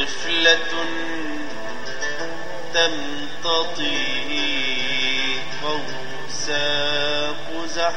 طفلة تمتطي قوس قزح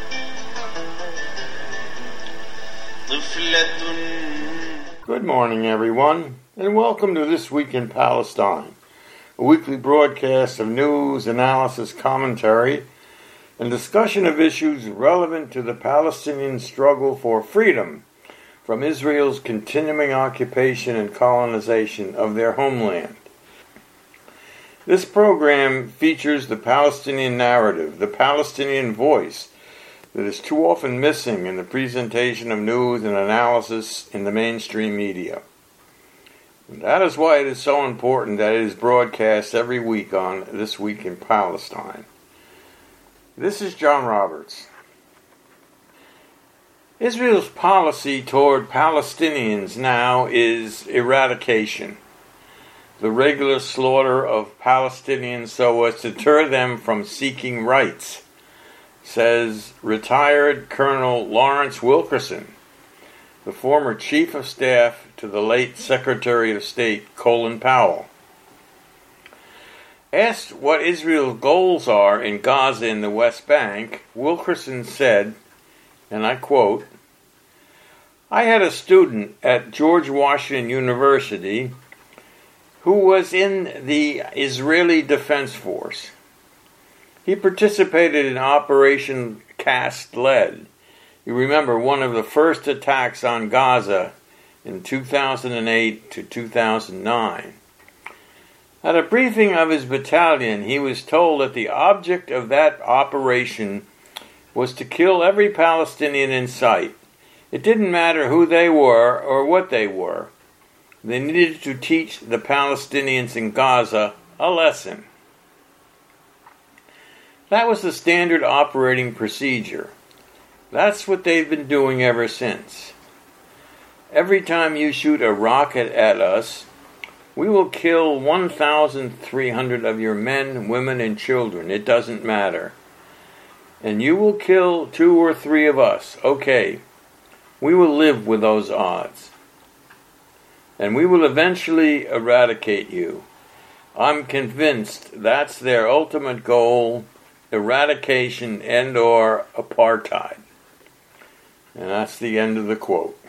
Good morning, everyone, and welcome to This Week in Palestine, a weekly broadcast of news, analysis, commentary, and discussion of issues relevant to the Palestinian struggle for freedom from Israel's continuing occupation and colonization of their homeland. This program features the Palestinian narrative, the Palestinian voice, that is too often missing in the presentation of news and analysis in the mainstream media. And that is why it is so important that it is broadcast every week on This Week in Palestine. This is John Roberts. Israel's policy toward Palestinians now is eradication, the regular slaughter of Palestinians so as to deter them from seeking rights, says retired Colonel Lawrence Wilkerson, the former Chief of Staff to the late Secretary of State Colin Powell. Asked what Israel's goals are in Gaza and the West Bank, Wilkerson said, and I quote, "I had a student at George Washington University who was in the Israeli Defense Force. He participated in Operation Cast Lead. You remember one of the first attacks on Gaza in 2008 to 2009. At a briefing of his battalion, he was told that the object of that operation was to kill every Palestinian in sight. It didn't matter who they were or what they were. They needed to teach the Palestinians in Gaza a lesson." That was the standard operating procedure. That's what they've been doing ever since. Every time you shoot a rocket at us, we will kill 1,300 of your men, women, and children. It doesn't matter. And you will kill 2 or 3 of us. Okay, we will live with those odds. And we will eventually eradicate you. I'm convinced that's their ultimate goal, eradication and/or apartheid. And that's the end of the quote.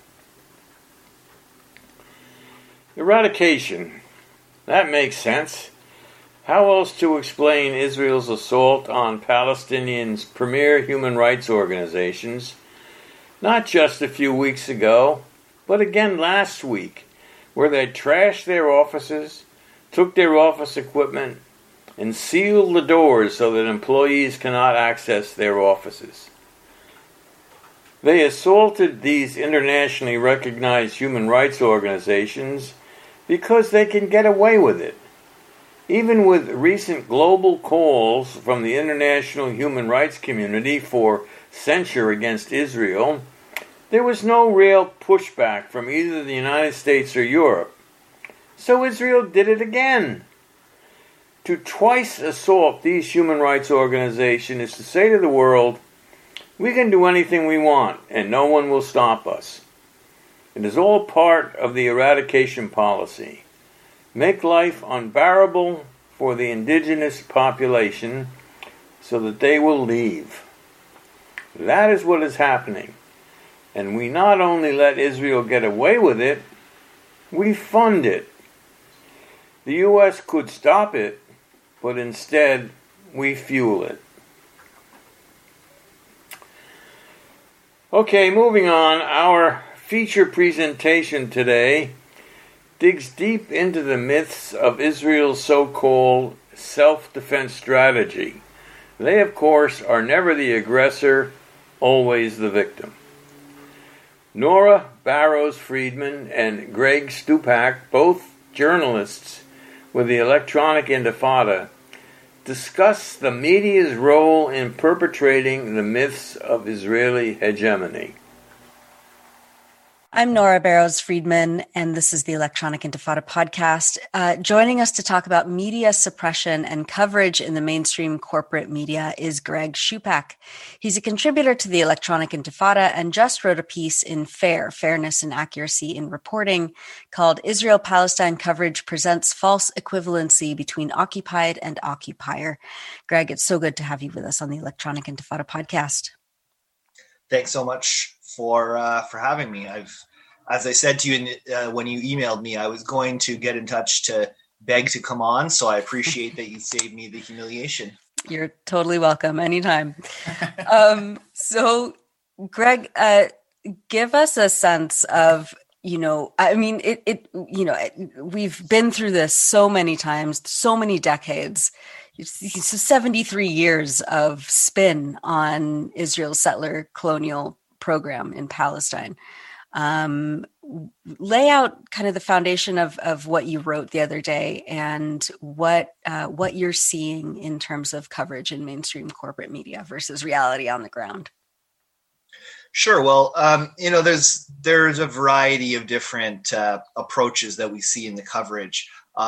Eradication. That makes sense. How else to explain Israel's assault on Palestinians' premier human rights organizations, not just a few weeks ago, but again last week, where they trashed their offices, took their office equipment, and sealed the doors so that employees cannot access their offices. They assaulted these internationally recognized human rights organizations because they can get away with it. Even with recent global calls from the international human rights community for censure against Israel, there was no real pushback from either the United States or Europe. So Israel did it again. To twice assault these human rights organizations is to say to the world, we can do anything we want and no one will stop us. It is all part of the eradication policy. Make life unbearable for the indigenous population so that they will leave. That is what is happening. And we not only let Israel get away with it, we fund it. The U.S. could stop it, but instead we fuel it. Okay, moving on. Our feature presentation today digs deep into the myths of Israel's so-called self-defense strategy. They, of course, are never the aggressor, always the victim. Nora Barrows-Friedman and Greg Stupak, both journalists with the Electronic Intifada, discuss the media's role in perpetrating the myths of Israeli hegemony. I'm Nora Barrows Friedman, and this is the Electronic Intifada podcast. Joining us to talk about media suppression and coverage in the mainstream corporate media is Greg Shupak. He's a contributor to the Electronic Intifada and just wrote a piece in Fairness and Accuracy in Reporting, called Israel-Palestine Coverage Presents False Equivalency Between Occupied and Occupier. Greg, it's so good to have you with us on the Electronic Intifada podcast. Thanks so much for having me. As I said to you when you emailed me, I was going to get in touch to beg to come on. So I appreciate that you saved me the humiliation. You're totally welcome anytime. So Greg, give us a sense of, we've been through this so many times, so many decades. 73 years of spin on Israel's settler colonial program in Palestine. Lay out kind of the foundation of what you wrote the other day and what you're seeing in terms of coverage in mainstream corporate media versus reality on the ground. Sure. Well, there's a variety of different approaches that we see in the coverage.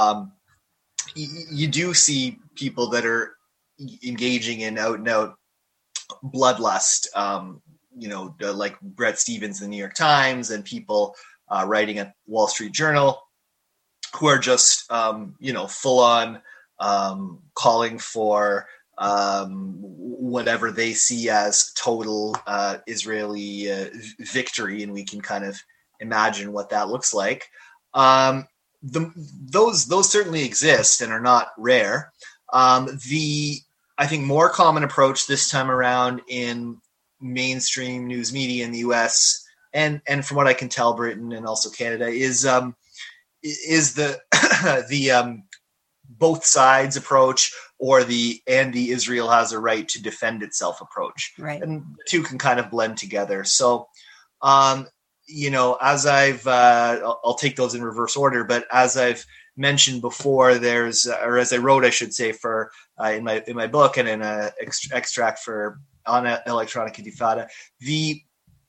You do see people that are engaging in out and out bloodlust, like Bret Stephens in the New York Times and people writing at Wall Street Journal who are just, full on calling for whatever they see as total Israeli victory. And we can kind of imagine what that looks like. Those certainly exist and are not rare. I think more common approach this time around in mainstream news media in the U.S. and from what I can tell, Britain and also Canada is the the both sides approach or the Israel has a right to defend itself approach. Right. And the two can kind of blend together. So, as I'll take those in reverse order, but as I've mentioned before, as I wrote, I should say, for in my book and in an extract for on Electronic Intifada, the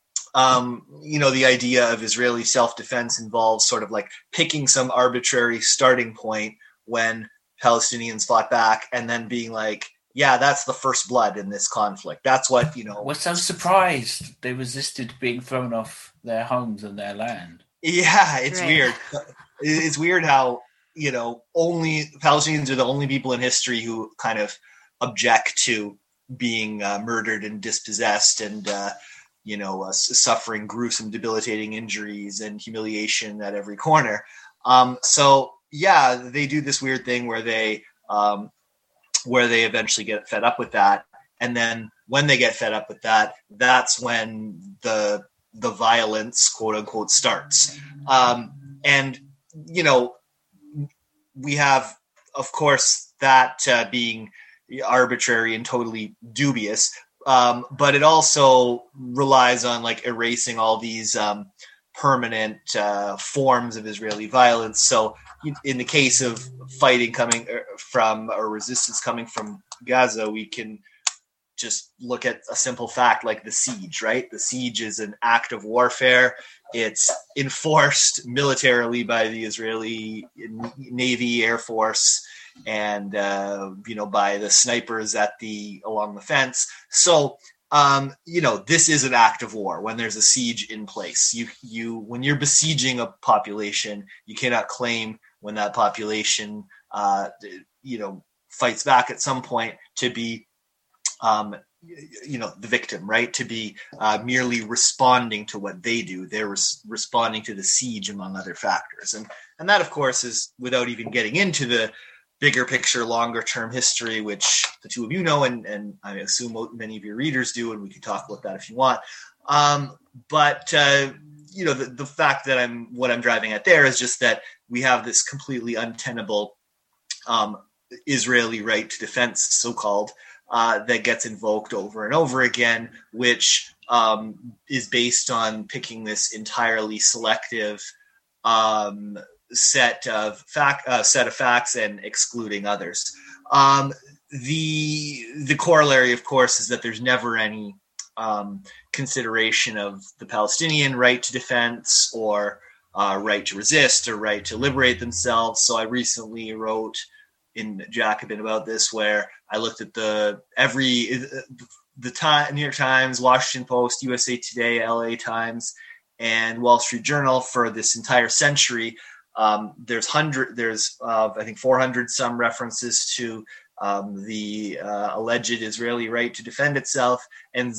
idea of Israeli self-defense involves sort of like picking some arbitrary starting point when Palestinians fought back and then being like, yeah, that's the first blood in this conflict. That's what, We're so surprised they resisted being thrown off their homes and their land. Yeah, it's right. Weird. It's weird how, only Palestinians are the only people in history who kind of object to being murdered and dispossessed and, suffering gruesome, debilitating injuries and humiliation at every corner. So yeah, they do this weird thing where they eventually get fed up with that. And then when they get fed up with that, that's when the violence, quote unquote, starts. We have, of course, that being arbitrary and totally dubious. But it also relies on like erasing all these permanent forms of Israeli violence. So in the case of fighting coming from or resistance coming from Gaza, we can just look at a simple fact like the siege, right? The siege is an act of warfare. It's enforced militarily by the Israeli Navy, Air Force, and by the snipers along the fence. So this is an act of war when there's a siege in place. When you're besieging a population, you cannot claim when that population fights back at some point to be the victim, right? To be merely responding to what they do. They're responding to the siege, among other factors. And that, of course, is without even getting into the bigger picture, longer term history, which the two of you know, and I assume many of your readers do, and we can talk about that if you want. But the fact that what I'm driving at there is just that we have this completely untenable Israeli right to defense, so-called, that gets invoked over and over again, which is based on picking this entirely selective set of facts and excluding others. The corollary, of course, is that there's never any consideration of the Palestinian right to defense or right to resist or right to liberate themselves. So I recently wrote in Jacobin about this, where I looked at the New York Times, Washington Post, USA Today, LA Times, and Wall Street Journal for this entire century. There's I think 400 some references to the alleged Israeli right to defend itself, and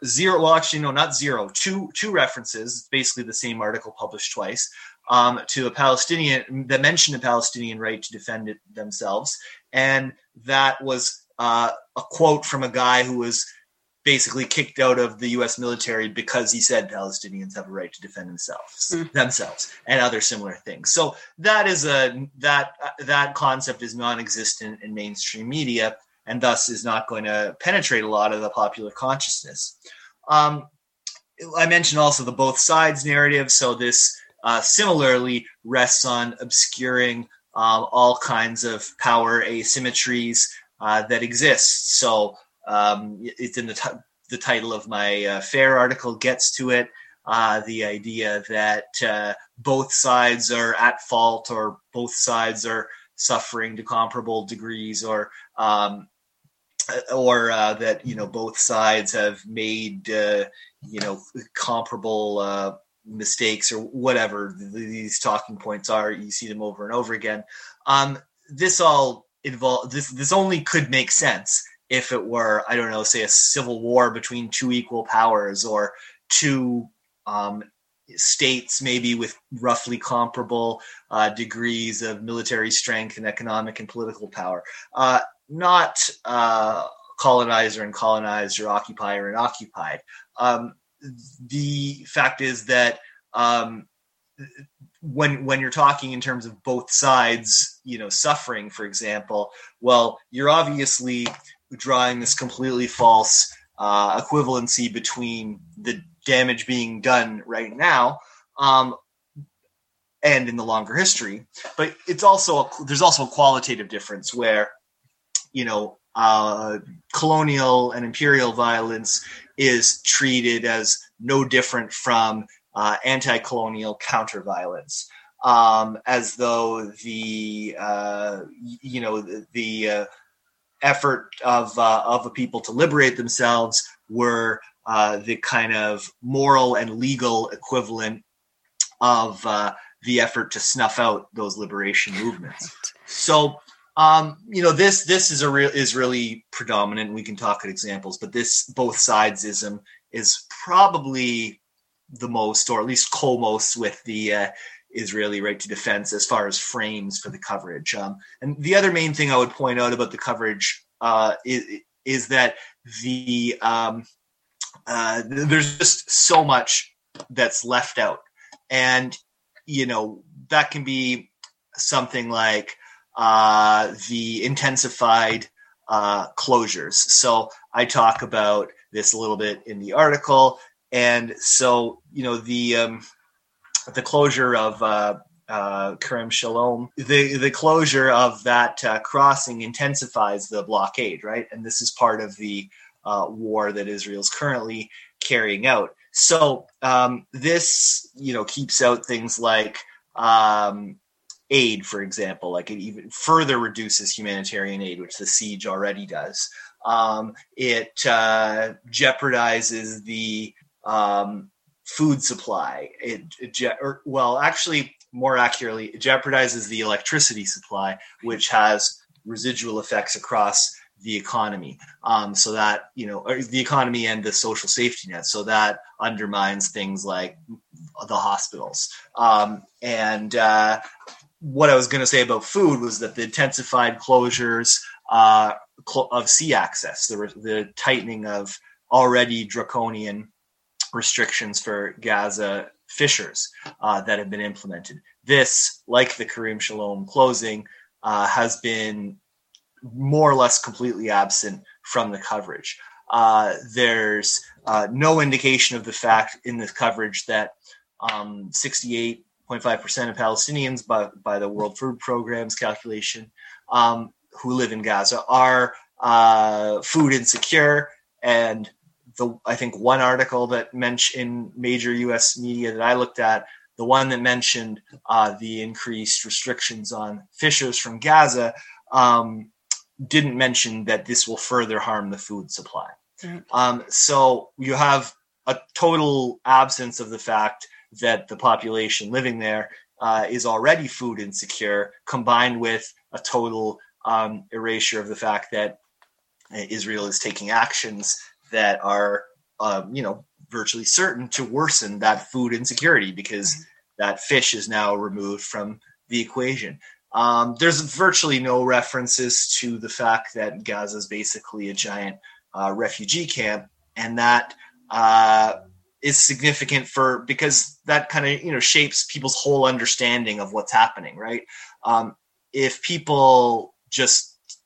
two references. It's basically the same article published twice, to a Palestinian that mentioned a Palestinian right to defend themselves, and that was a quote from a guy who was basically kicked out of the U.S. military because he said Palestinians have a right to defend themselves and other similar things. So that is that concept is non-existent in mainstream media, and thus is not going to penetrate a lot of the popular consciousness. I mentioned also the both sides narrative. So this similarly rests on obscuring all kinds of power asymmetries that exist. So it's in the title of my FAIR article gets to it. The idea that both sides are at fault, or both sides are suffering to comparable degrees, or that both sides have made comparable mistakes, or whatever these talking points are. You see them over and over again. This only could make sense if it were, I don't know, say a civil war between two equal powers, or two states maybe with roughly comparable degrees of military strength and economic and political power. Not colonizer and colonized, or occupier and occupied. The fact is that when you're talking in terms of both sides, suffering, for example, well, you're obviously drawing this completely false equivalency between the damage being done right now and in the longer history. But there's also a qualitative difference where colonial and imperial violence is treated as no different from anti-colonial counter-violence, as though the effort of a people to liberate themselves were the kind of moral and legal equivalent of the effort to snuff out those liberation movements. Right. So, this is really predominant. We can talk at examples, but this both sidesism is probably the most, or at least co-most, with the Israeli right to defense as far as frames for the coverage. And the other main thing I would point out about the coverage is that there's just so much that's left out. And, that can be something like the intensified closures. So I talk about this a little bit in the article. And so, the closure of Kerem Shalom, the closure of that crossing intensifies the blockade, right? And this is part of the war that Israel's currently carrying out. So this, keeps out things like aid, for example. Like, it even further reduces humanitarian aid, which the siege already does. It jeopardizes the food supply. More accurately, it jeopardizes the electricity supply, which has residual effects across the economy. So that, the economy and the social safety net. So that undermines things like the hospitals. And what I was going to say about food was that the intensified closures of sea access, the tightening of already draconian restrictions for Gaza fishers that have been implemented. This, like the Kerem Shalom closing, has been more or less completely absent from the coverage. There's no indication of the fact in this coverage that 68.5% of Palestinians, by the World Food Programme's calculation, who live in Gaza are food insecure, and I think one article that mentioned in major U.S. media that I looked at, the one that mentioned the increased restrictions on fishers from Gaza, didn't mention that this will further harm the food supply. Right. So you have a total absence of the fact that the population living there is already food insecure, combined with a total erasure of the fact that Israel is taking actions that are, virtually certain to worsen that food insecurity, because that fish is now removed from the equation. There's virtually no references to the fact that Gaza is basically a giant refugee camp, and that is significant because that kind of shapes people's whole understanding of what's happening, right? If people just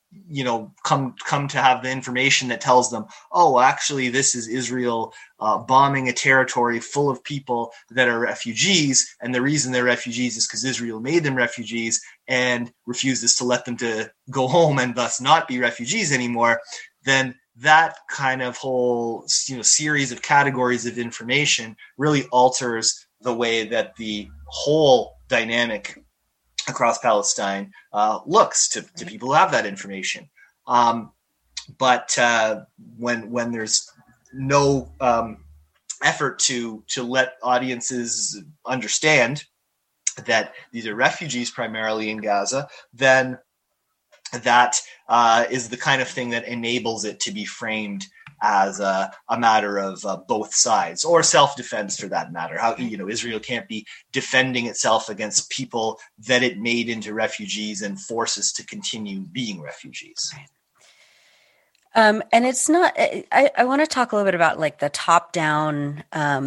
come to have the information that tells them, oh, actually, this is Israel bombing a territory full of people that are refugees, and the reason they're refugees is because Israel made them refugees and refuses to let them to go home and thus not be refugees anymore, then that kind of whole series of categories of information really alters the way that the whole dynamic across Palestine looks to people who have that information. But when there's no effort to let audiences understand that these are refugees primarily in Gaza, then that is the kind of thing that enables it to be framed as a matter of both sides, or self-defense for that matter. How Israel can't be defending itself against people that it made into refugees and forces to continue being refugees. And it's not. I want to talk a little bit about like the top-down,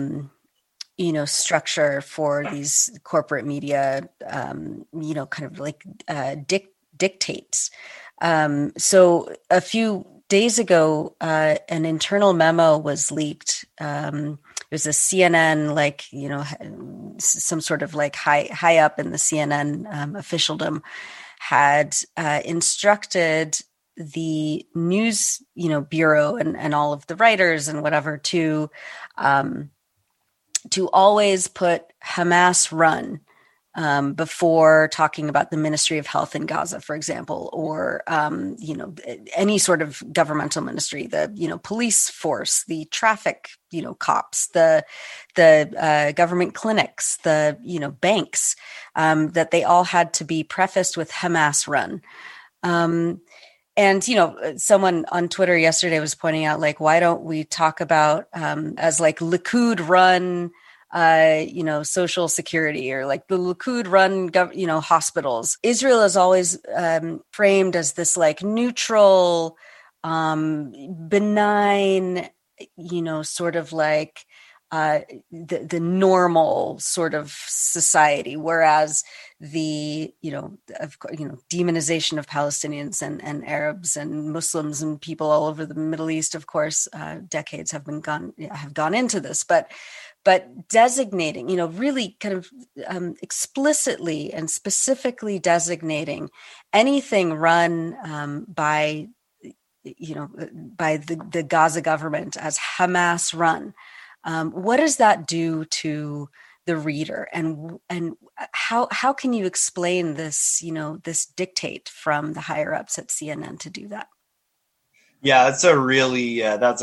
structure for these corporate media. Kind of like dictates. So a few days ago, an internal memo was leaked. It was a CNN, some sort of like high up in the CNN officialdom had instructed the news, bureau and all of the writers and whatever to always put Hamas run before talking about the Ministry of Health in Gaza, for example, or, any sort of governmental ministry, the, police force, the traffic, cops, the government clinics, the, banks, that they all had to be prefaced with Hamas run. And, someone on Twitter yesterday was pointing out, like, why don't we talk about as like Likud run social security, or like the Likud run, hospitals. Israel is always framed as this like neutral, benign, sort of like the normal sort of society, whereas the demonization of Palestinians and Arabs and Muslims and people all over the Middle East, of course, decades have gone into this, but designating, really kind of explicitly and specifically designating anything run by the Gaza government as Hamas run. What does that do to the reader, and how can you explain this, this dictate from the higher ups at CNN to do that? Yeah, that's a really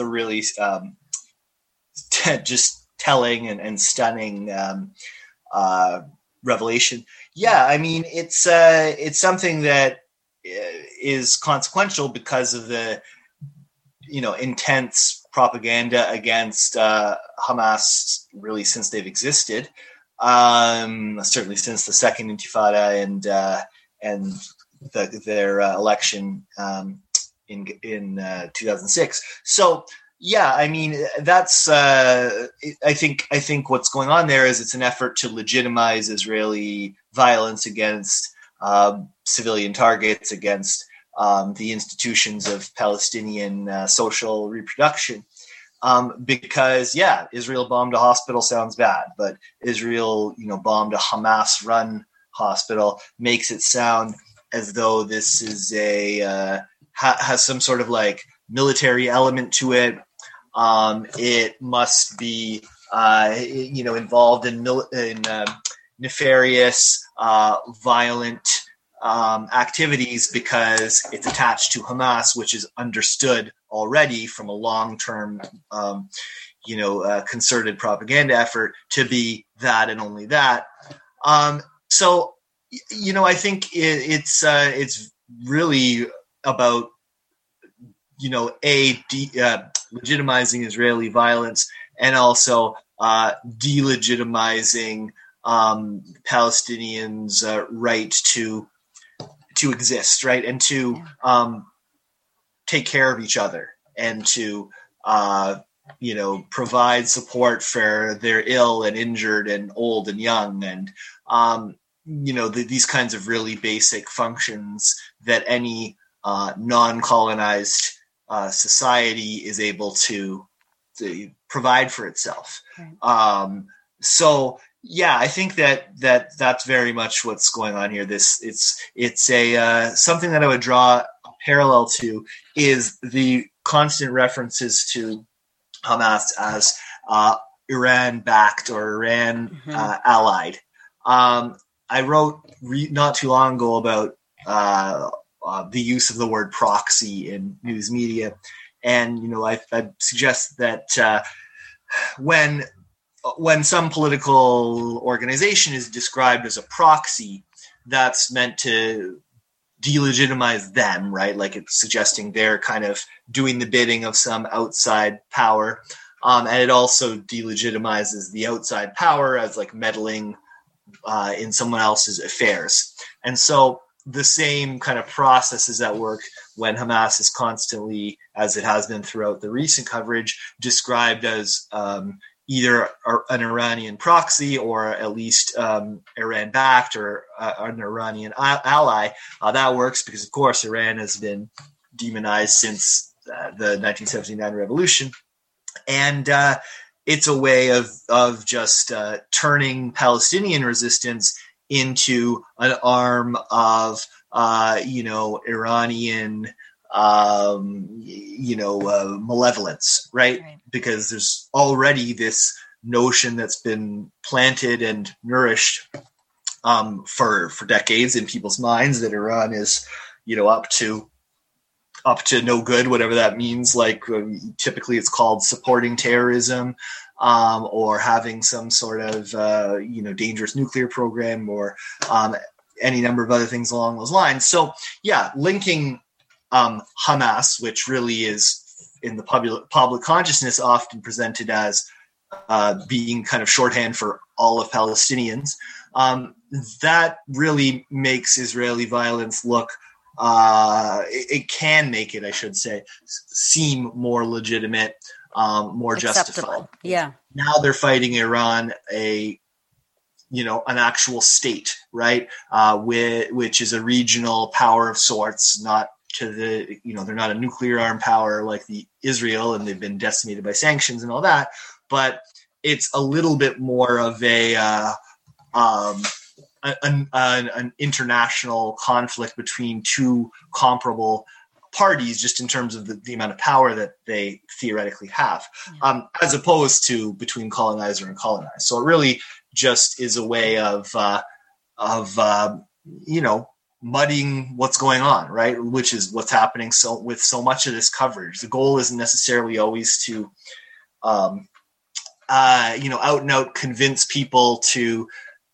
just telling and stunning revelation. Yeah, I mean, it's something that is consequential because of the intense propaganda against Hamas really since they've existed, certainly since the Second Intifada and their election in 2006. So yeah, I mean, that's I think what's going on there is it's an effort to legitimize Israeli violence against civilian targets, against the institutions of Palestinian social reproduction. Because Israel bombed a hospital sounds bad, but Israel, bombed a Hamas-run hospital makes it sound as though this is has some sort of like military element to it. It must be, involved in nefarious, violent activities because it's attached to Hamas, which is understood already from a long-term, concerted propaganda effort to be that and only that. So, I think it's really about, legitimizing Israeli violence and also delegitimizing Palestinians' right to exist, right, and to take care of each other and to provide support for their ill and injured and old and young and these kinds of really basic functions that any non-colonized society is able to provide for itself. Right. So yeah, I think that's very much what's going on here. It's something that I would draw a parallel to is the constant references to Hamas as Iran-backed or Iran allied. I wrote not too long ago about the use of the word proxy in news media, and I suggest that when some political organization is described as a proxy, that's meant to delegitimize them, right? Like it's suggesting they're kind of doing the bidding of some outside power, and it also delegitimizes the outside power as like meddling in someone else's affairs. And so the same kind of process is at work when Hamas is constantly, as it has been throughout the recent coverage, described as either an Iranian proxy or at least Iran-backed or an Iranian ally. That works because, of course, Iran has been demonized since the 1979 revolution. And it's a way of just turning Palestinian resistance into an arm of Iranian malevolence, right? Because there's already this notion that's been planted and nourished for decades in people's minds that Iran is up to no good, whatever that means. Like typically it's called supporting terrorism, or having some sort of dangerous nuclear program, or any number of other things along those lines. So yeah, linking Hamas, which really is in the public consciousness often presented as being kind of shorthand for all of Palestinians, that really makes Israeli violence look, it can make it, I should say, seem more legitimate, more acceptable. Justified. Yeah. Now they're fighting Iran, an actual state, right? Which is a regional power of sorts, not to the, they're not a nuclear armed power like the Israel, and they've been decimated by sanctions and all that, but it's a little bit more of an international conflict between two comparable parties, just in terms of the amount of power that they theoretically have, as opposed to between colonizer and colonized. So it really just is a way of muddying what's going on, right? Which is what's happening with so much of this coverage. The goal isn't necessarily always to, out and out convince people to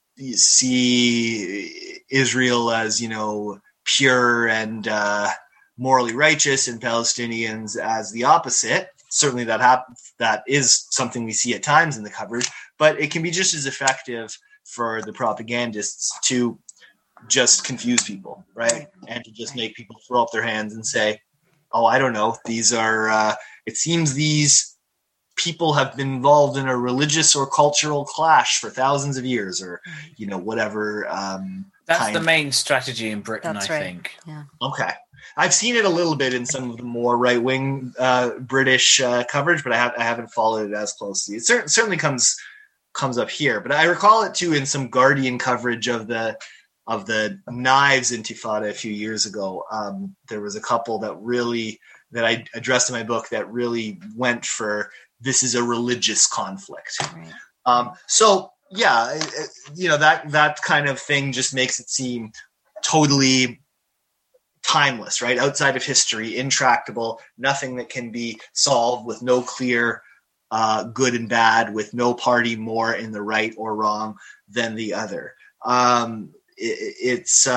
see Israel as, pure and morally righteous, and Palestinians as the opposite. Certainly that is something we see at times in the coverage, but it can be just as effective for the propagandists to just confuse people, right? And to just make people throw up their hands and say, oh, I don't know, these are, it seems these people have been involved in a religious or cultural clash for thousands of years, or, whatever. That's the main strategy in Britain, That's I right. think. Yeah. Okay. I've seen it a little bit in some of the more right-wing British coverage, but I haven't followed it as closely. It certainly comes up here, but I recall it too in some Guardian coverage of the Knives Intifada a few years ago. There was a couple that really that I addressed in my book that really went for this is a religious conflict. Right. So yeah, that kind of thing just makes it seem totally timeless, right? Outside of history, intractable, nothing that can be solved, with no clear good and bad, with no party more in the right or wrong than the other. It's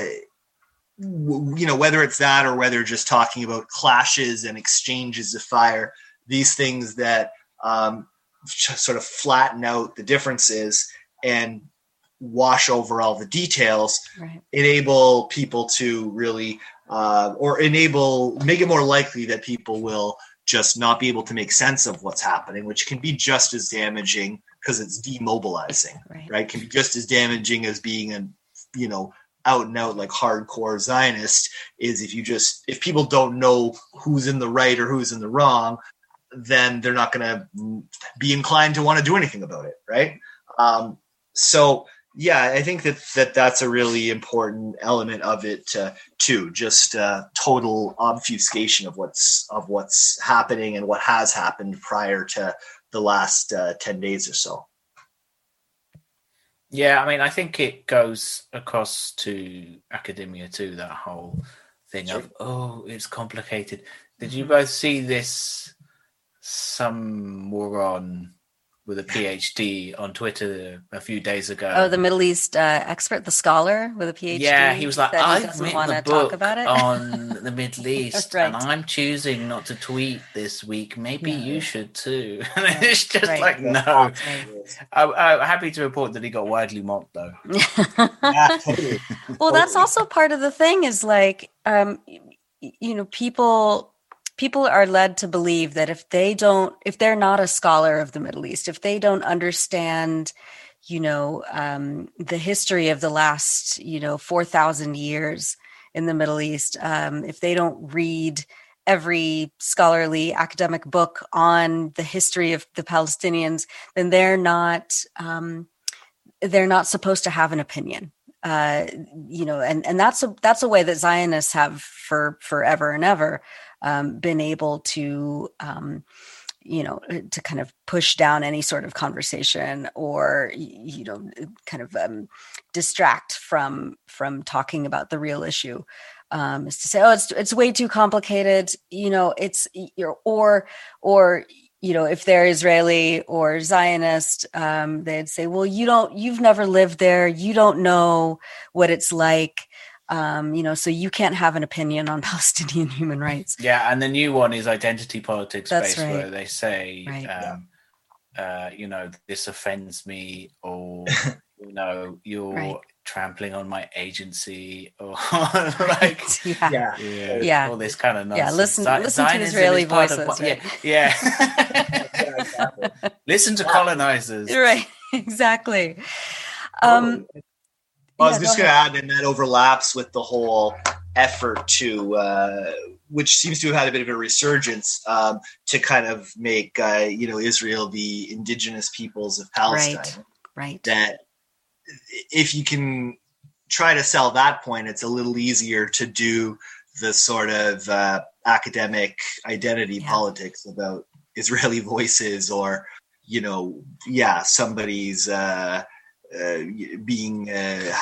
whether it's that or whether just talking about clashes and exchanges of fire, these things that sort of flatten out the differences and wash over all the details, Right. enable people to really make it more likely that people will just not be able to make sense of what's happening, which can be just as damaging because it's demobilizing, right? Can be just as damaging as being out and out like hardcore Zionist is if people don't know who's in the right or who's in the wrong, then they're not going to be inclined to want to do anything about it, right? So yeah, I think that's a really important element of it too. Just total obfuscation of what's happening and what has happened prior to the last 10 days or so. Yeah, I mean, I think it goes across to academia too, that whole thing of, it's complicated. Did you both see this, some moron with a PhD on Twitter a few days ago? Oh, the Middle East expert, the scholar with a PhD. Yeah, he was like, I've written a book on the Middle East, right. and I'm choosing not to tweet this week. Maybe you should too. And it's just no. I'm happy to report that he got widely mocked, though. Yeah, totally. Well, that's also part of the thing is like, people are led to believe that if they're not a scholar of the Middle East, if they don't understand, the history of the last, 4,000 years in the Middle East, if they don't read every scholarly academic book on the history of the Palestinians, then they're not supposed to have an opinion. And that's a way that Zionists have for forever and ever been able to, to kind of push down any sort of conversation or, distract from talking about the real issue. Is to say, it's way too complicated. If they're Israeli or Zionist, they'd say, well, you've never lived there. You don't know what it's like. So you can't have an opinion on Palestinian human rights. Yeah. And the new one is identity politics That's based, right. where they say, this offends me, or, you're trampling on my agency, or like, all this kind of nonsense. Yeah. Listen to Israeli voices. Yeah. Listen to colonizers. Right. Exactly. I was just going to add, and that overlaps with the whole effort to, which seems to have had a bit of a resurgence, to kind of make, Israel the indigenous peoples of Palestine. Right. That if you can try to sell that point, it's a little easier to do the sort of academic identity politics about Israeli voices or, somebody's being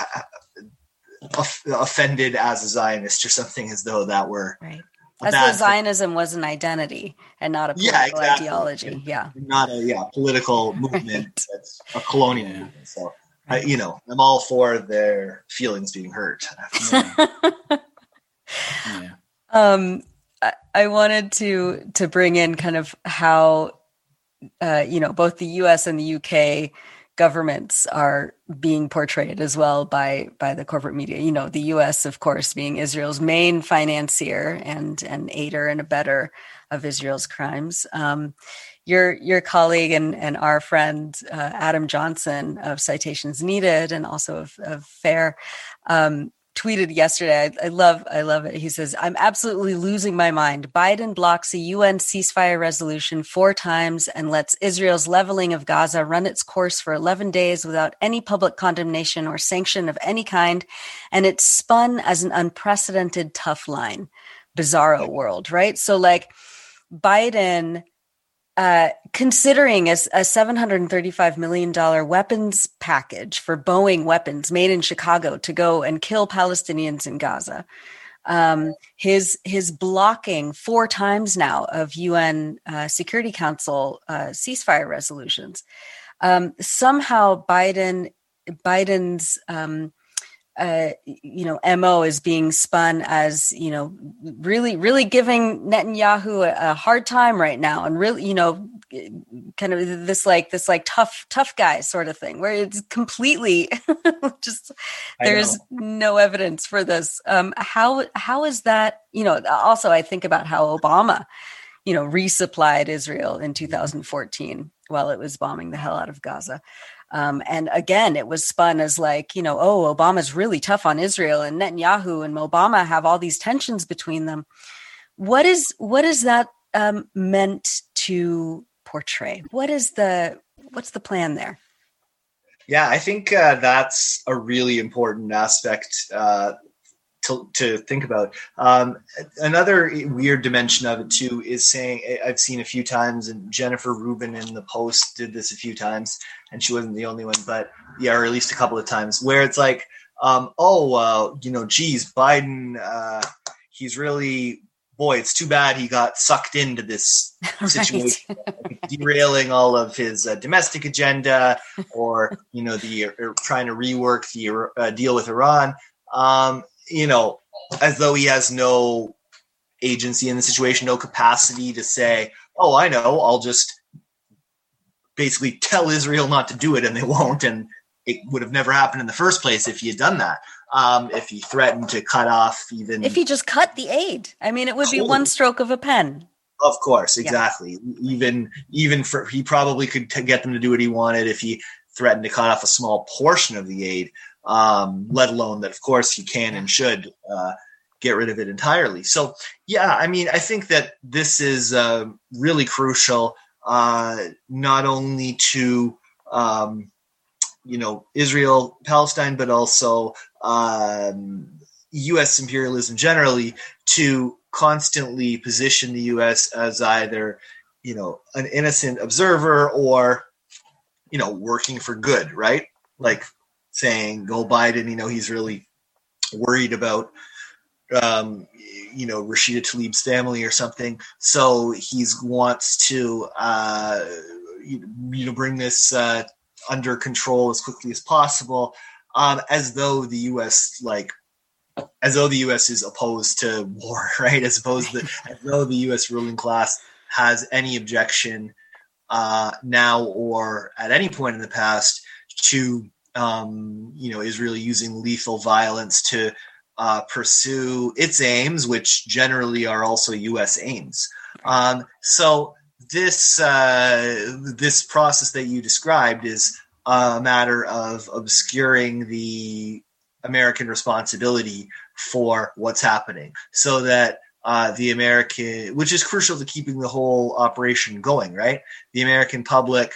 offended as a Zionist or something, as though that were right. As though Zionism was an identity and not a political ideology. Yeah, not a political movement. That's a colonial movement. So, I'm all for their feelings being hurt. I wanted to bring in kind of how both the U.S. and the U.K. governments are being portrayed as well by the corporate media. The U.S., of course, being Israel's main financier and aider and abetter of Israel's crimes. Your colleague and our friend Adam Johnson of Citations Needed and also of FAIR tweeted yesterday. I love it. He says, "I'm absolutely losing my mind. Biden blocks a UN ceasefire resolution 4 times and lets Israel's leveling of Gaza run its course for 11 days without any public condemnation or sanction of any kind. And it's spun as an unprecedented tough line. bizarro world, right? So like Biden, considering a $735 million weapons package for Boeing weapons made in Chicago to go and kill Palestinians in Gaza. His blocking 4 times now of UN Security Council ceasefire resolutions. Somehow Biden's MO is being spun as, really giving Netanyahu a hard time right now, and really, kind of this tough guy sort of thing, where it's completely just, there's no evidence for this. How is that? Also I think about how Obama, resupplied Israel in 2014 while it was bombing the hell out of Gaza. And again, it was spun as like, Obama's really tough on Israel, and Netanyahu and Obama have all these tensions between them. What is that meant to portray? What's the plan there? Yeah, I think that's a really important aspect to think about. Another weird dimension of it too is saying, I've seen a few times, and Jennifer Rubin in the Post did this a few times, and she wasn't the only one, but yeah, or at least a couple of times, where it's like, geez, Biden, he's really, boy, it's too bad he got sucked into this situation, derailing all of his domestic agenda, or trying to rework the deal with Iran. As though he has no agency in the situation, no capacity to say, oh, I know, I'll just basically tell Israel not to do it, and they won't. And it would have never happened in the first place if he had done that. If he threatened to cut off even... If he just cut the aid. I mean, it would be one stroke of a pen. Of course, exactly. Yeah. Even he probably could get them to do what he wanted if he threatened to cut off a small portion of the aid. Let alone that, of course, he can and should get rid of it entirely. So, yeah, I mean, I think that this is really crucial, not only to, Israel, Palestine, but also U.S. imperialism generally, to constantly position the U.S. as either, an innocent observer or, working for good, right? Like, saying, go Biden, he's really worried about, Rashida Tlaib's family or something. So he wants to, bring this under control as quickly as possible, as though the U.S. is opposed to war, right? As though the U.S. ruling class has any objection now or at any point in the past to Israel using lethal violence to pursue its aims, which generally are also U.S. aims. So this process that you described is a matter of obscuring the American responsibility for what's happening, so that which is crucial to keeping the whole operation going, right? The American public,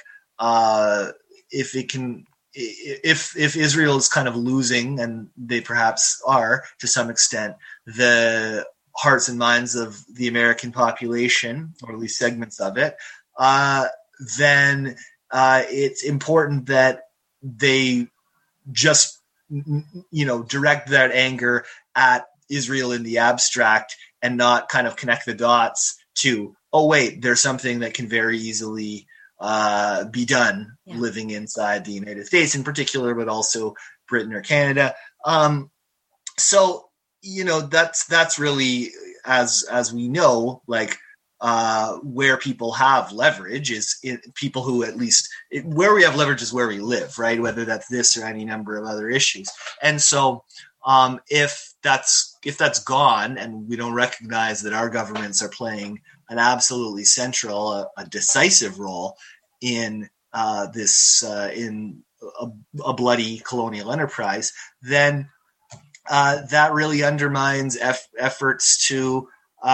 if Israel is kind of losing, and they perhaps are to some extent, the hearts and minds of the American population, or at least segments of it, then it's important that they just, direct that anger at Israel in the abstract, and not kind of connect the dots to, oh, wait, there's something that can very easily be done living inside the United States in particular, but also Britain or Canada. So, that's really, as we know, like, where people have leverage is people who where we have leverage is where we live, right? Whether that's this or any number of other issues. And so, if that's gone, and we don't recognize that our governments are playing an absolutely central, a decisive role in this in a bloody colonial enterprise, then that really undermines efforts to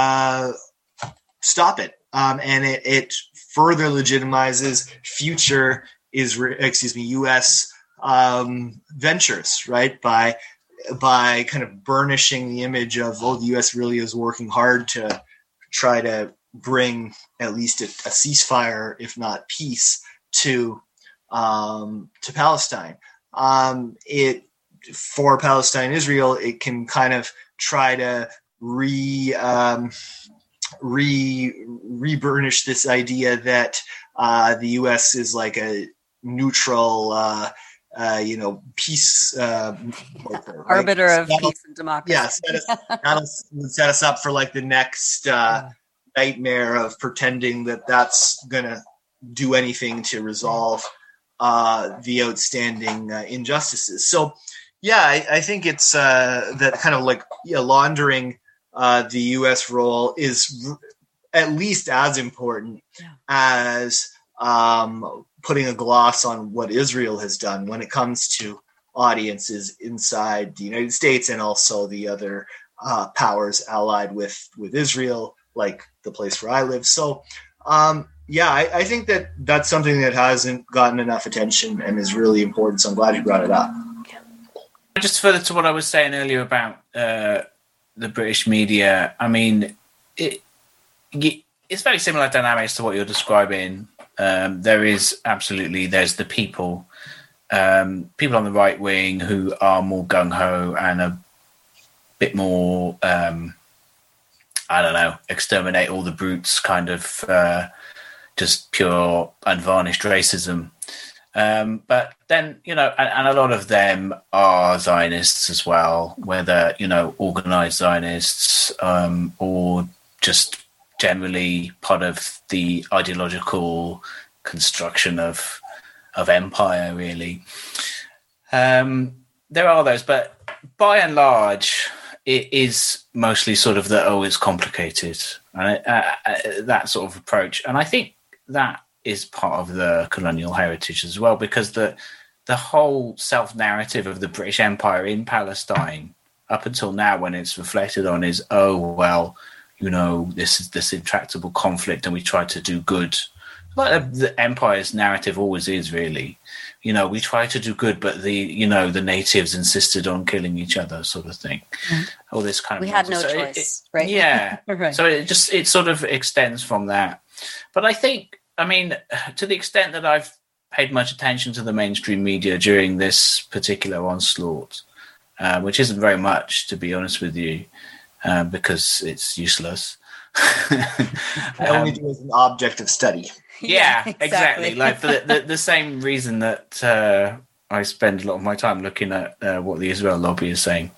stop it, and it further legitimizes future U.S. Ventures, right? By by kind of burnishing the image of, the U.S. really is working hard to try to bring at least a ceasefire, if not peace, to Palestine. For Palestine, Israel, it can kind of try to re-burnish this idea that the U.S. is like a neutral, peace arbiter of peace and democracy. Yeah, set us up for like the next nightmare of pretending that that's going to do anything to resolve the outstanding injustices. So, yeah, I think it's that kind of like laundering the U.S. role is at least as important as putting a gloss on what Israel has done when it comes to audiences inside the United States and also the other powers allied with Israel, like the place where I live. So, I think that that's something that hasn't gotten enough attention and is really important. So I'm glad you brought it up. Just further to what I was saying earlier about the British media, I mean, it's very similar dynamics to what you're describing. There's the people on the right wing who are more gung-ho and a bit more, exterminate all the brutes kind of just pure unvarnished racism. But then, and a lot of them are Zionists as well, whether, organized Zionists or just generally part of the ideological construction of empire, really. There are those, but by and large, it is mostly sort of it's complicated, and that sort of approach. And I think that is part of the colonial heritage as well, because the whole self-narrative of the British Empire in Palestine up until now, when it's reflected on, is, this is this intractable conflict and we try to do good. Like the empire's narrative always is, really. We try to do good, but the natives insisted on killing each other, sort of thing. All this kind of we had no choice, right? Yeah. Right. So it sort of extends from that. But I think, to the extent that I've paid much attention to the mainstream media during this particular onslaught, which isn't very much, to be honest with you, because it's useless. I only do as an object of study. Yeah, exactly. Like for the same reason that I spend a lot of my time looking at what the Israel lobby is saying.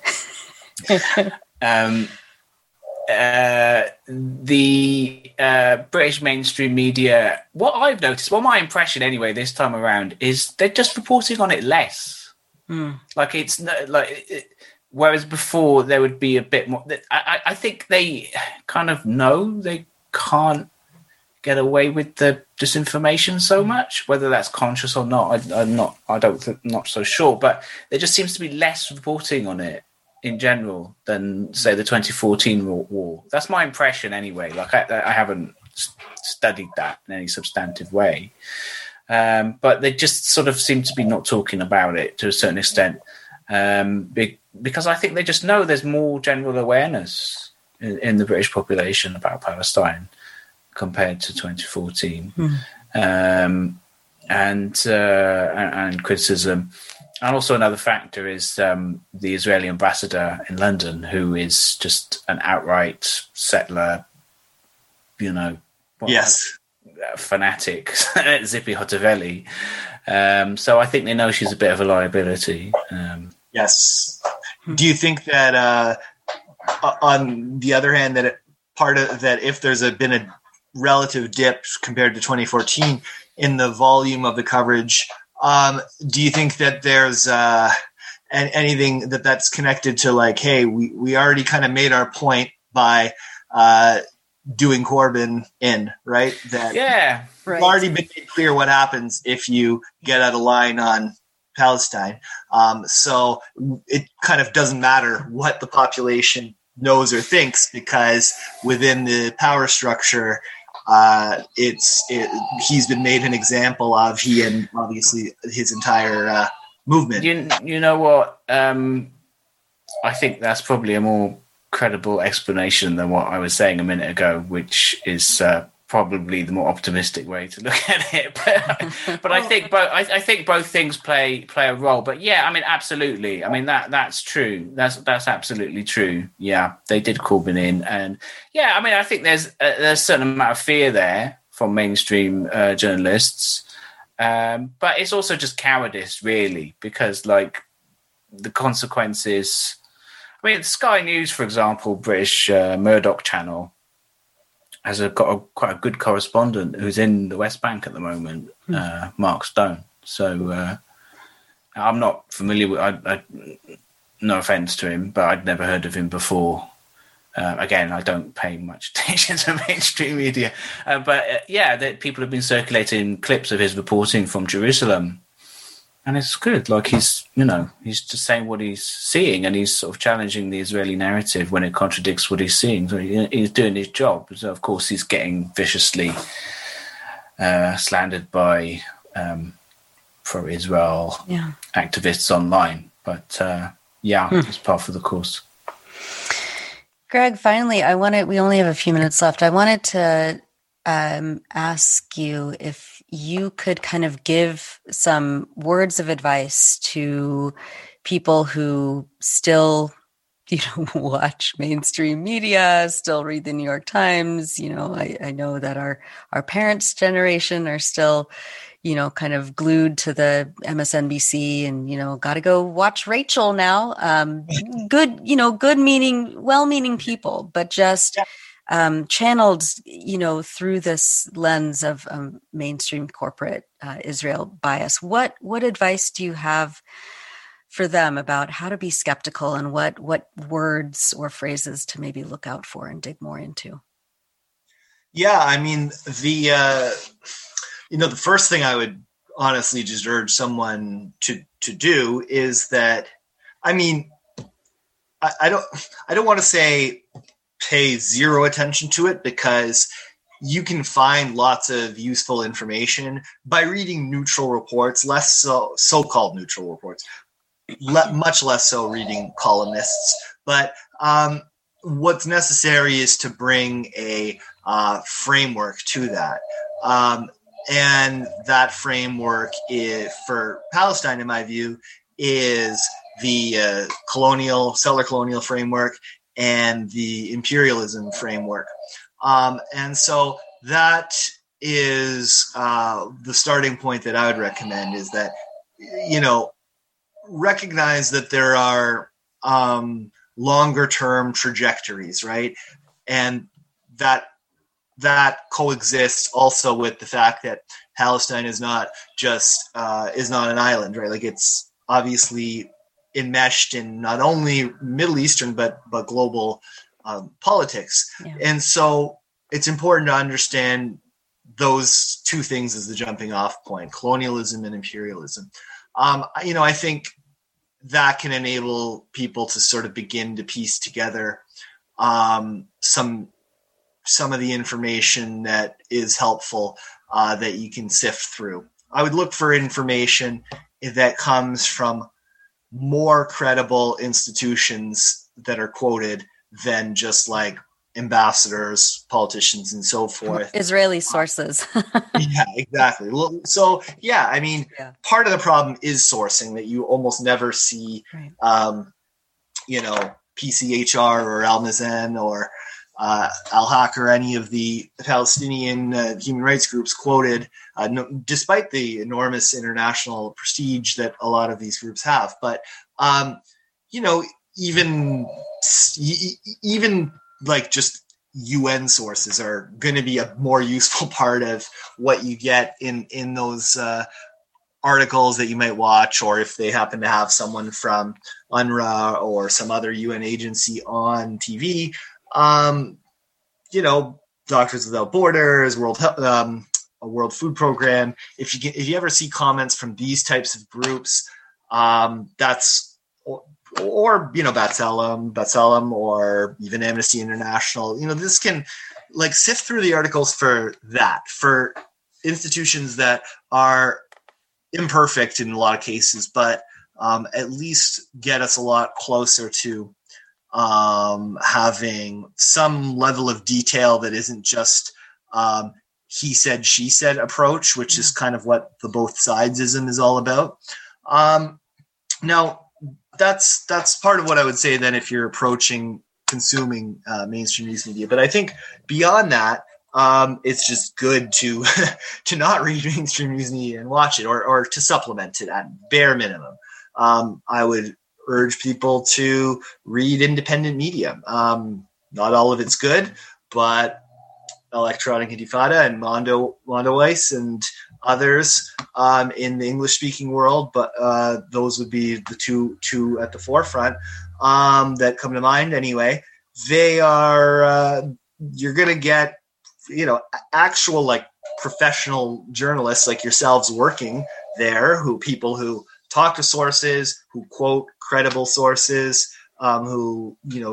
The British mainstream media, what I've noticed, my impression anyway this time around, is they're just reporting on it less. Like it's whereas before there would be a bit more. I think they kind of know they can't get away with the disinformation so much, whether that's conscious or not. I'm not so sure, but there just seems to be less reporting on it in general than, say, the 2014 war. That's my impression anyway. Like I haven't studied that in any substantive way, but they just sort of seem to be not talking about it to a certain extent, because I think they just know there's more general awareness in the British population about Palestine compared to 2014, and criticism. And also another factor is the Israeli ambassador in London, who is just an outright settler, fanatic, Zippy Hotovely. So I think they know she's a bit of a liability. Yes. Do you think that, on the other hand, that if there's been a relative dip compared to 2014 in the volume of the coverage, do you think that there's anything that's connected to, like, hey, we already kind of made our point by doing Corbyn in, right? That it's already been made clear what happens if you get out of line on Palestine. So it kind of doesn't matter what the population knows or thinks, because within the power structure, he's been made an example of, he and obviously his entire movement. You know what? I think that's probably a more credible explanation than what I was saying a minute ago, which is probably the more optimistic way to look at it. But I think both things play a role. But yeah, I mean, absolutely. I mean that's true. That's absolutely true. Yeah, they did Corbyn in, and yeah, I mean, I think there's a certain amount of fear there from mainstream journalists, but it's also just cowardice, really, because like the consequences. I mean, Sky News, for example, British Murdoch channel, has got quite a good correspondent who's in the West Bank at the moment, Mark Stone. So I'm not familiar with. No offence to him, but I'd never heard of him before. Again, I don't pay much attention to mainstream media, but people have been circulating clips of his reporting from Jerusalem. And it's good. Like he's just saying what he's seeing, and he's sort of challenging the Israeli narrative when it contradicts what he's seeing. So he's doing his job. So of course he's getting viciously slandered by pro-Israel activists online. But it's par for the course. Greg, finally, we only have a few minutes left. I wanted to ask you if you could kind of give some words of advice to people who still, watch mainstream media, still read the New York Times. I know that our parents' generation are still, kind of glued to the MSNBC and, got to go watch Rachel now. Well-meaning people, but just channeled, through this lens of mainstream corporate Israel bias. What advice do you have for them about how to be skeptical and what words or phrases to maybe look out for and dig more into? Yeah, I mean, the first thing I would honestly just urge someone to do is that, I mean, I don't want to say pay zero attention to it, because you can find lots of useful information by reading neutral reports, less so-called neutral reports, much less so reading columnists. But what's necessary is to bring a framework to that. And that framework for Palestine, in my view, is the settler colonial framework and the imperialism framework. And so that is the starting point that I would recommend, is that, recognize that there are longer term trajectories, right? And that coexists also with the fact that Palestine is not just is not an island, right? Like it's obviously enmeshed in not only Middle Eastern but global politics. Yeah. And so it's important to understand those two things as the jumping off point: colonialism and imperialism. I think that can enable people to sort of begin to piece together some of the information that is helpful that you can sift through. I would look for information that comes from more credible institutions that are quoted than just like ambassadors, politicians, and so forth. Israeli sources. Yeah, exactly. So, yeah, I mean, part of the problem is sourcing, that you almost never see, right. PCHR or Al Mazen or Al-Haq or any of the Palestinian human rights groups quoted, despite the enormous international prestige that a lot of these groups have. But, even like just UN sources are going to be a more useful part of what you get in those articles that you might watch, or if they happen to have someone from UNRWA or some other UN agency on TV. Doctors Without Borders, World Food Program. If you ever see comments from these types of groups, or B'Tselem, or even Amnesty International, this can like sift through the articles for institutions that are imperfect in a lot of cases, but at least get us a lot closer to having some level of detail that isn't just he said, she said approach, which is kind of what the both sidesism is all about. Now, that's part of what I would say then if you're consuming mainstream news media. But I think beyond that, it's just good to to not read mainstream news media and watch it, or to supplement it at bare minimum. I would urge people to read independent media. Not all of it's good, but Electronic Intifada and Mondoweiss and others in the English-speaking world, but those would be the two at the forefront that come to mind anyway. They are you're going to get, actual like professional journalists like yourselves working there, people who talk to sources, who quote credible sources, who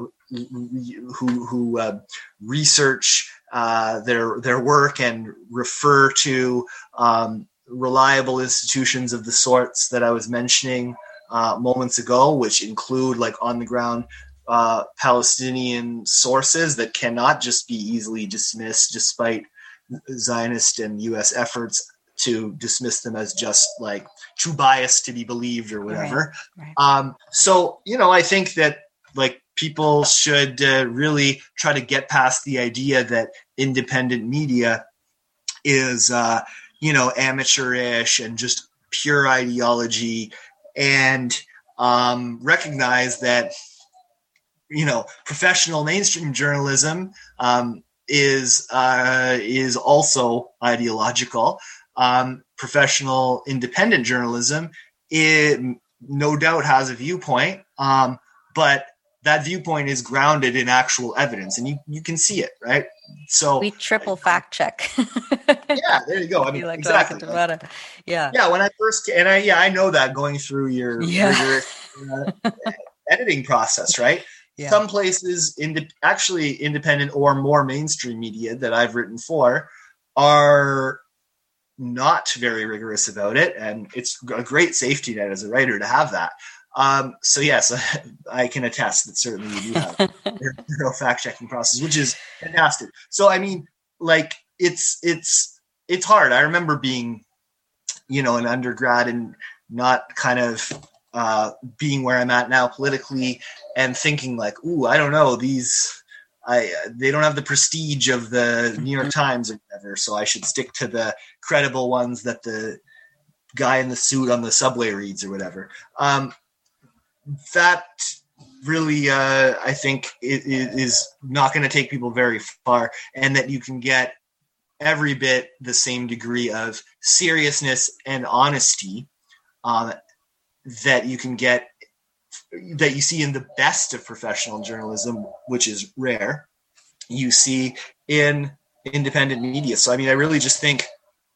research their work and refer to reliable institutions of the sorts that I was mentioning moments ago, which include like on the ground Palestinian sources that cannot just be easily dismissed, despite Zionist and U.S. efforts to dismiss them as just like too biased to be believed or whatever. Right. So, I think that like people should really try to get past the idea that independent media is, amateurish and just pure ideology, and recognize that, professional mainstream journalism is also ideological. Professional independent journalism, it no doubt has a viewpoint, but that viewpoint is grounded in actual evidence, and you can see it, right? So we triple fact check. Yeah, there you go. I mean, exactly. Yeah. When I first, I know that going through your rigorous editing process, right? Yeah. Some places, actually independent or more mainstream media that I've written for, are not very rigorous about it, and it's a great safety net as a writer to have that. So yes, I can attest that certainly you do have a fact-checking process, which is fantastic. So I mean, like it's hard. I remember being, an undergrad and not kind of being where I'm at now politically, and thinking like, ooh, I don't know, they don't have the prestige of the New York Times or whatever, so I should stick to the credible ones that the guy in the suit on the subway reads or whatever. That really, I think, it is not going to take people very far, and that you can get every bit the same degree of seriousness and honesty that you can get, that you see in the best of professional journalism, which is rare, you see in independent media. So, I mean, I really just think,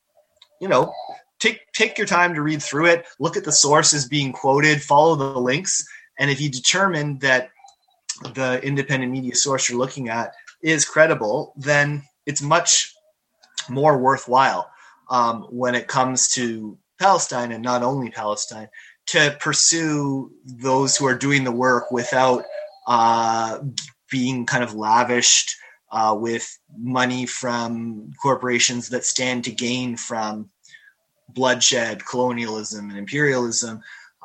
take your time to read through it, look at the sources being quoted, follow the links. And if you determine that the independent media source you're looking at is credible, then it's much more worthwhile when it comes to Palestine, and not only Palestine, to pursue those who are doing the work without being kind of lavished with money from corporations that stand to gain from bloodshed, colonialism, and imperialism,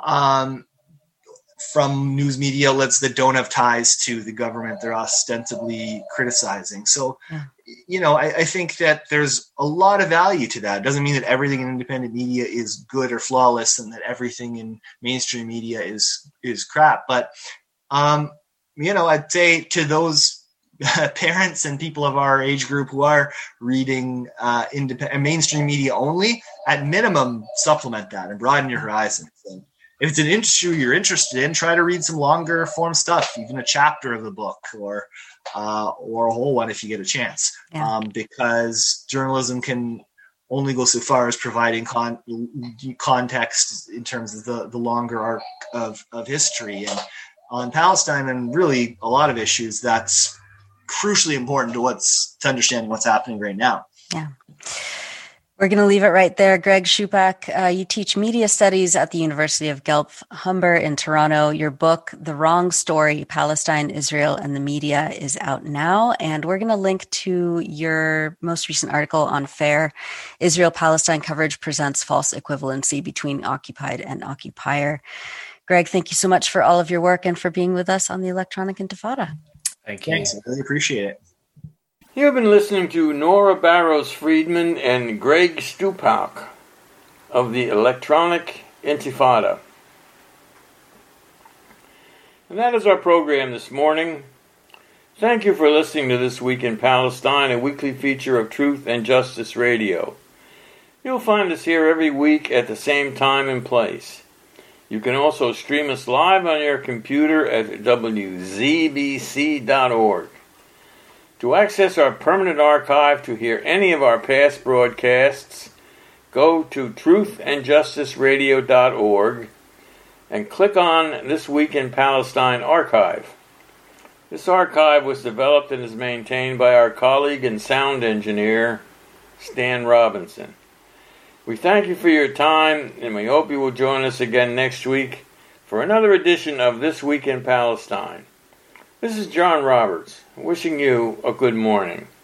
from news media outlets that don't have ties to the government they're ostensibly criticizing. So, I think that there's a lot of value to that. It doesn't mean that everything in independent media is good or flawless, and that everything in mainstream media is crap. But, I'd say to those parents and people of our age group who are reading independent mainstream media only, at minimum, supplement that and broaden your horizons. And if it's an issue you're interested in, try to read some longer form stuff, even a chapter of the book, or a whole one if you get a chance. Yeah. Because journalism can only go so far as providing context in terms of the longer arc of history. And on Palestine, and really a lot of issues, that's crucially important to understanding what's happening right now. Yeah. We're going to leave it right there. Greg Shupak, you teach media studies at the University of Guelph Humber in Toronto. Your book, The Wrong Story, Palestine, Israel, and the Media, is out now. And we're going to link to your most recent article on FAIR. Israel-Palestine Coverage Presents False Equivalency Between Occupied and Occupier. Greg, thank you so much for all of your work and for being with us on the Electronic Intifada. Thank you. Thanks. I really appreciate it. You have been listening to Nora Barrows-Friedman and Greg Stupak of the Electronic Intifada. And that is our program this morning. Thank you for listening to This Week in Palestine, a weekly feature of Truth and Justice Radio. You'll find us here every week at the same time and place. You can also stream us live on your computer at wzbc.org. To access our permanent archive to hear any of our past broadcasts, go to truthandjusticeradio.org and click on This Week in Palestine archive. This archive was developed and is maintained by our colleague and sound engineer, Stan Robinson. We thank you for your time, and we hope you will join us again next week for another edition of This Week in Palestine. This is John Roberts, wishing you a good morning.